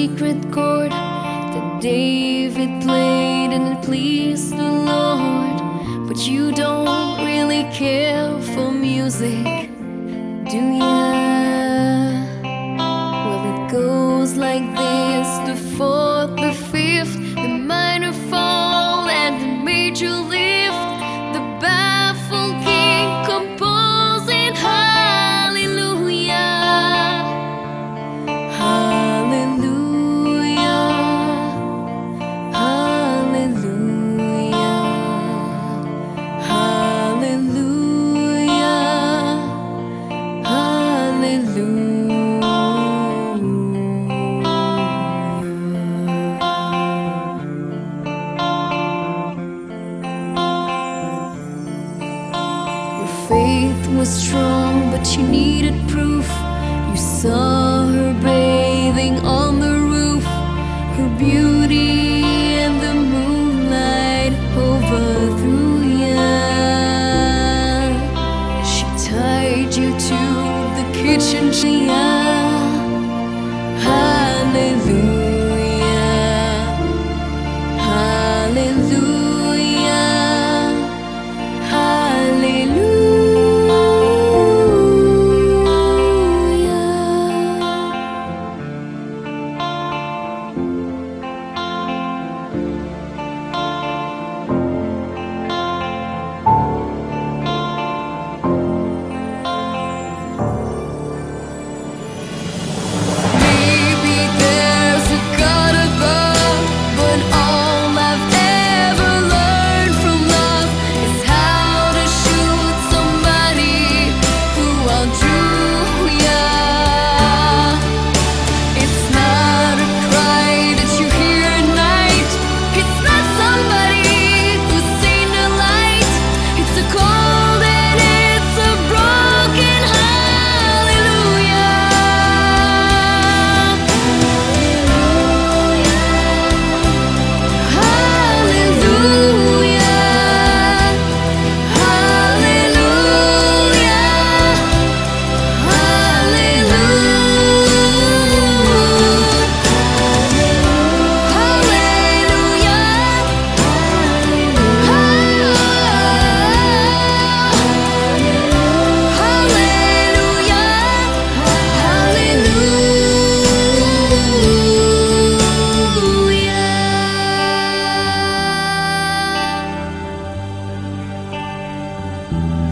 secret chord that David played and it pleased the Lord. But you don't really care for music, do ya? Well, it goes like this: the fourth, the fifth, the minor fall, and the major lift. The baffled king composing hallelujah, hallelujah, hallelujah, hallelujah, hallelujah. Your faith was strong, but you needed proof. You saw her bathing on the roof, her beauty and the moonlight overthrew ya. She tied you to the kitchen chair. Hallelujah, hallelujah, maybe there's a God above, but all I've ever learned from love is how to shoot somebody who outdrew ya. It's not a cry that you hear at night. It's not somebody who's seen the light. It's a cold and it's a broken hallelujah. Hallelujah, hallelujah.